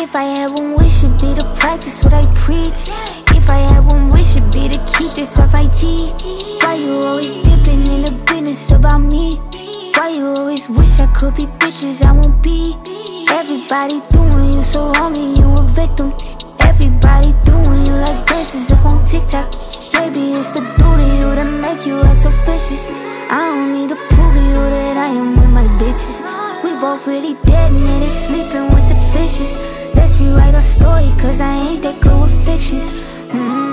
If I had one wish, it'd be to practice what I preach. If I had one wish, it'd be to keep this off IG. Why you always dipping in the business about me? Why you always wish I could be bitches I won't be? Everybody doing you so wrong and you a victim. Everybody doing you like dances up on TikTok. Maybe it's the dude in you that make you act so vicious. I don't need to prove to you that I am with my bitches. We both really dead and it is sleeping with the fishes. Let's rewrite our story, cause I ain't that good with fiction.